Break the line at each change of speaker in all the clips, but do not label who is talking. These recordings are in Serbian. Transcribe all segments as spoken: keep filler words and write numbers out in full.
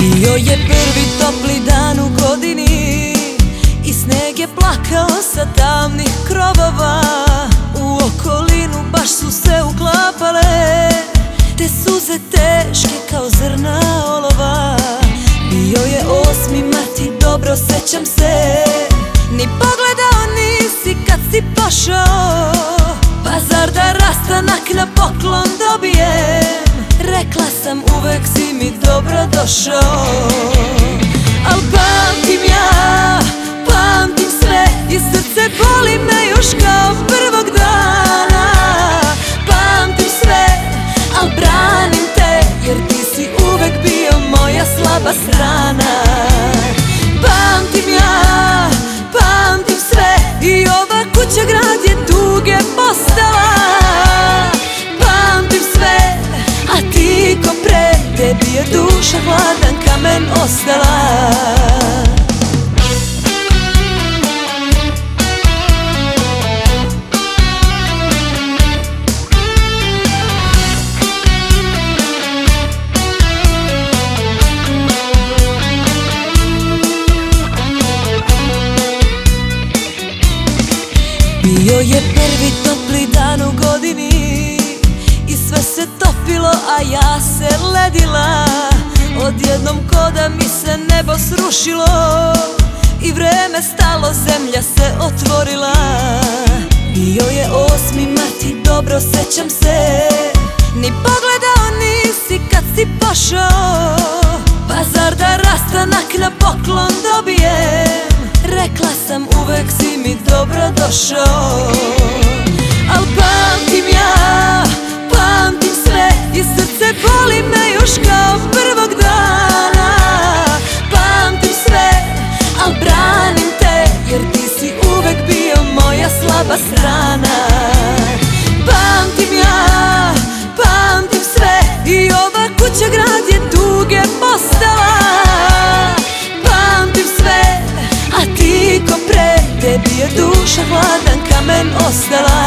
Bio je prvi topli dan u godini i sneg je plakao sa tamnih krovova. U okolinu baš su se uklapale te suze teške kao zrna olova. Bio je osmi mart i dobro sećam se, ni pogledao nisi kad si pošao. Pa zar da rastanak na poklon dobijem, rekla sam uvek si mi dobro došao. Al pamtim ja, pamtim sve i srce boli me još kao prvog dana. Pamtim sve, al branim te jer ti si uvek bio moja slaba strana. Pamtim ja, pamtim sve i ova kuća grad je tuge postala. Pamtim sve, a ti ko pre, tebi je duša hladan kamen ostala. Bio je prvi topli dan u godini i sve se topilo, a ja se ledila. Odjednom ko da mi se nebo srušilo i vreme stalo, zemlja se otvorila. Bio je osmi mart i dobro sećam se, ni pogledao nisi kad si pošao. Pa zar da rastanak na poklon dobijem, rekla sam uvek si mi dobro došao. Al pamtim ja, pamtim sve i srce boli me još kao prvog dana. Pamtim sve, al branim te jer ti si uvek bio moja slaba strana. Pamtim ja, pamtim sve i ova kuća grad je tuge postala. Pamtim sve, a ti ko pre, tebi je duša hladan kamen ostala.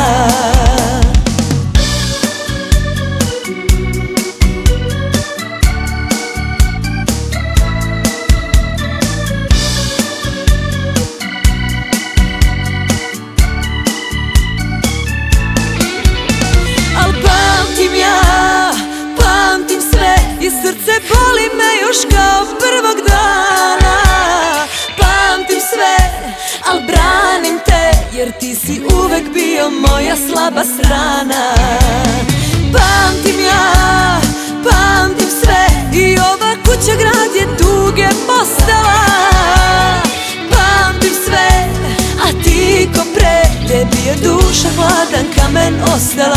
Al pamtim ja, pamtim sve i srce boli me još kao prvog dana. Pamtim sve, al branim te jer ti si uvek bio moja slaba strana. Pamtim ja, pamtim sve i ova kuća grad je tuge postala. Pamtim sve, a ti ko pre, tebi je duša hladan kamen ostala.